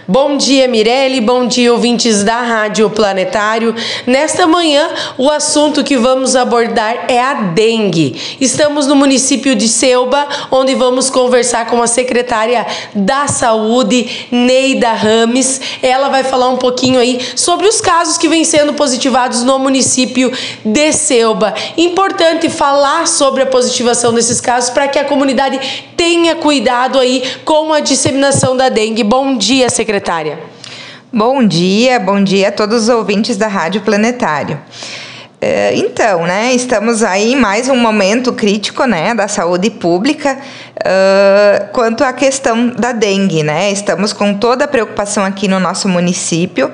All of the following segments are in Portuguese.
Bom dia, Mirelle, bom dia, ouvintes da Rádio Planetário. Nesta manhã, o assunto que vamos abordar é a dengue. Estamos no município de Ceúba, onde vamos conversar com a secretária da Saúde, Neida Rames. Ela vai falar um pouquinho aí sobre os casos que vêm sendo positivados no município de Ceúba. Importante falar sobre a positivação desses casos para que a comunidade tenha cuidado aí com a disseminação da dengue. Bom dia, secretária. Bom dia a todos os ouvintes da Rádio Planetário. Então, estamos aí em mais um momento crítico, da saúde pública quanto à questão da dengue, Estamos com toda a preocupação aqui no nosso município,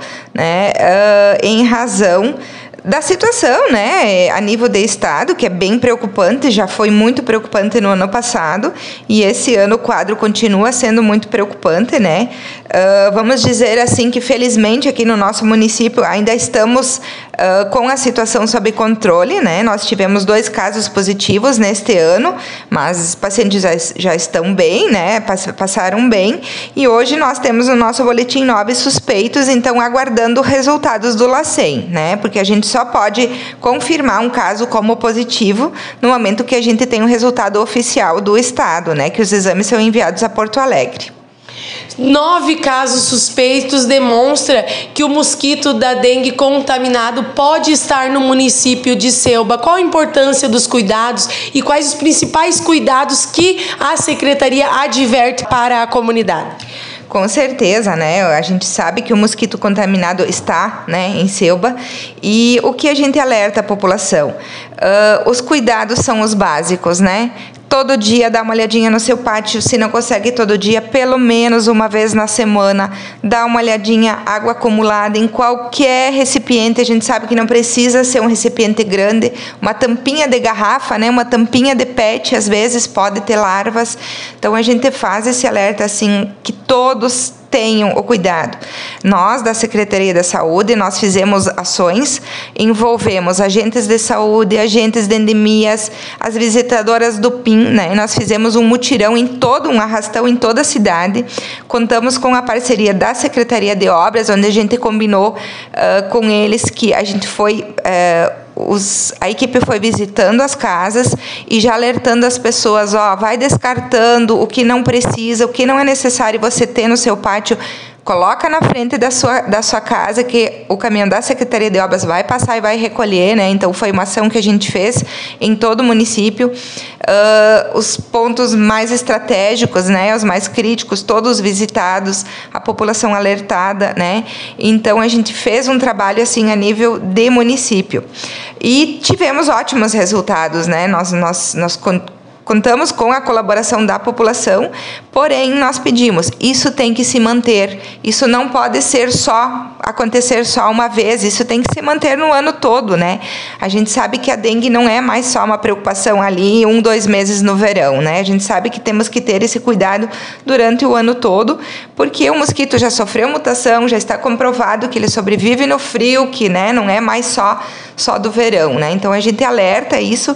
em razão da situação, a nível de estado, que é bem preocupante, já foi muito preocupante no ano passado, e esse ano o quadro continua sendo muito preocupante, vamos dizer assim que felizmente aqui no nosso município ainda estamos com a situação sob controle, Nós tivemos 2 casos positivos neste ano, mas os pacientes já estão bem, passaram bem, e hoje nós temos no nosso boletim 9 suspeitos, então aguardando resultados do LACEN, porque a gente só pode confirmar um caso como positivo no momento que a gente tem o resultado oficial do estado, que os exames são enviados a Porto Alegre. 9 casos suspeitos demonstra que o mosquito da dengue contaminado pode estar no município de Ceúba. Qual a importância dos cuidados e quais os principais cuidados que a secretaria adverte para a comunidade? Com certeza, A gente sabe que o mosquito contaminado está, em Ceúba, e o que a gente alerta a população? Os cuidados são os básicos, Todo dia dá uma olhadinha no seu pátio, se não consegue todo dia, pelo menos uma vez na semana, dá uma olhadinha, água acumulada em qualquer recipiente, a gente sabe que não precisa ser um recipiente grande, uma tampinha de garrafa, uma tampinha de PET, às vezes pode ter larvas, então a gente faz esse alerta assim, que todos tenham o cuidado. Nós, da Secretaria da Saúde, nós fizemos ações, envolvemos agentes de saúde, agentes de endemias, as visitadoras do PIN, Nós fizemos um mutirão um arrastão em toda a cidade, contamos com a parceria da Secretaria de Obras, onde a gente combinou com eles que a gente foi... a equipe foi visitando as casas e já alertando as pessoas, vai descartando o que não precisa, o que não é necessário você ter no seu pátio, coloca na frente da sua casa, que o caminhão da Secretaria de Obras vai passar e vai recolher, Então, foi uma ação que a gente fez em todo o município. Os pontos mais estratégicos, os mais críticos, todos visitados, a população alertada, Então, a gente fez um trabalho, assim, a nível de município. E tivemos ótimos resultados, Nós contamos com a colaboração da população, porém nós pedimos, isso tem que se manter, isso não pode acontecer só uma vez, isso tem que se manter no ano todo, A gente sabe que a dengue não é mais só uma preocupação ali 2 meses no verão, A gente sabe que temos que ter esse cuidado durante o ano todo, porque o mosquito já sofreu mutação, já está comprovado que ele sobrevive no frio, que não é mais só do verão, Então a gente alerta isso,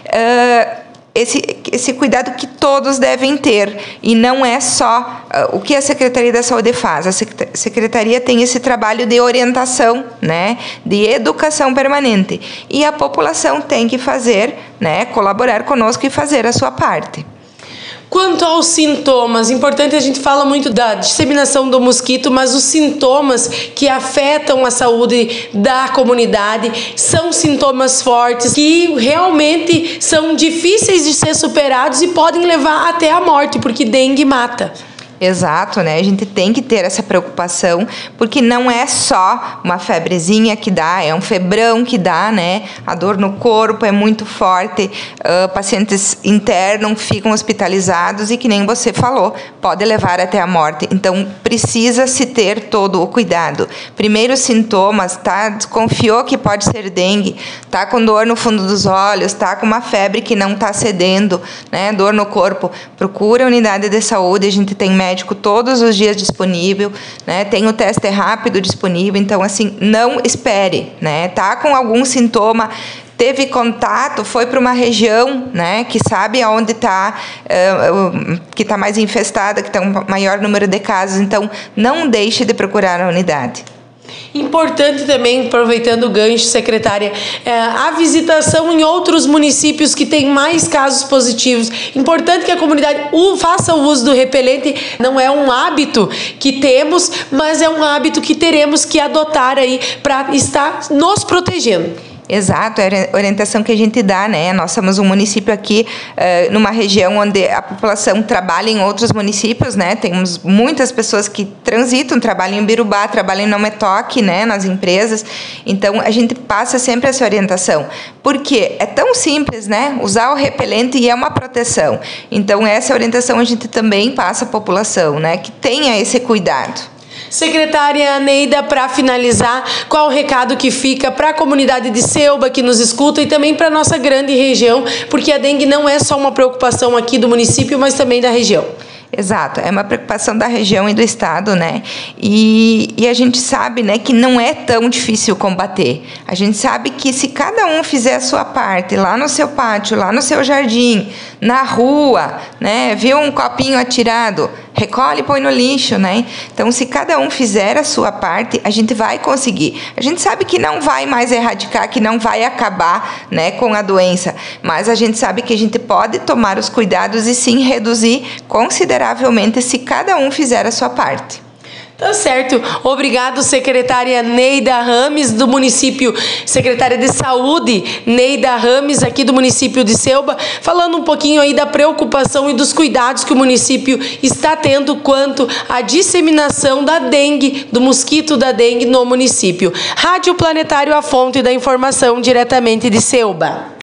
esse cuidado que todos devem ter, e não é só o que a Secretaria da Saúde faz. A Secretaria tem esse trabalho de orientação, de educação permanente, e a população tem que fazer, colaborar conosco e fazer a sua parte. Quanto aos sintomas, importante, a gente fala muito da disseminação do mosquito, mas os sintomas que afetam a saúde da comunidade são sintomas fortes que realmente são difíceis de ser superados e podem levar até a morte, porque dengue mata. Exato, A gente tem que ter essa preocupação, porque não é só uma febrezinha que dá, é um febrão que dá, A dor no corpo é muito forte, pacientes internam, ficam hospitalizados e, que nem você falou, pode levar até a morte. Então, precisa se ter todo o cuidado. Primeiros sintomas, desconfiou que pode ser dengue, com dor no fundo dos olhos, com uma febre que não está cedendo, dor no corpo, procura a unidade de saúde, a gente tem médico todos os dias disponível, tem o teste rápido disponível, então, assim, não espere, Tá com algum sintoma, teve contato, foi para uma região, né, que sabe aonde está, que está mais infestada, que tem um maior número de casos. Então, não deixe de procurar a unidade. Importante também, aproveitando o gancho, secretária, a visitação em outros municípios que têm mais casos positivos. Importante que a comunidade faça o uso do repelente. Não é um hábito que temos, mas é um hábito que teremos que adotar aí para estar nos protegendo. Exato, é a orientação que a gente dá, né? Nós somos um município aqui, numa região onde a população trabalha em outros municípios, né? Temos muitas pessoas que transitam, trabalham em Birubá, trabalham em Não Me Toque, né? Nas empresas. Então, a gente passa sempre essa orientação. Porque é tão simples, né? Usar o repelente e é uma proteção. Então, essa orientação a gente também passa à população, né? Que tenha esse cuidado. Secretária Neida, para finalizar, qual o recado que fica para a comunidade de Ceúba que nos escuta e também para a nossa grande região, porque a dengue não é só uma preocupação aqui do município, mas também da região. Exato, é uma preocupação da região e do estado, né? E a gente sabe, né, que não é tão difícil combater. A gente sabe que se cada um fizer a sua parte, lá no seu pátio, lá no seu jardim, na rua, né, viu um copinho atirado, recolhe e põe no lixo, né? Então, se cada um fizer a sua parte, a gente vai conseguir. A gente sabe que não vai mais erradicar, que não vai acabar, né, com a doença, mas a gente sabe que a gente pode tomar os cuidados e sim reduzir consideravelmente se cada um fizer a sua parte. Tá certo. Obrigado, secretária Neida Rames, do município, secretária de Saúde, Neida Rames, aqui do município de Ceúba, falando um pouquinho aí da preocupação e dos cuidados que o município está tendo quanto à disseminação da dengue, do mosquito da dengue no município. Rádio Planetário, a fonte da informação diretamente de Ceúba.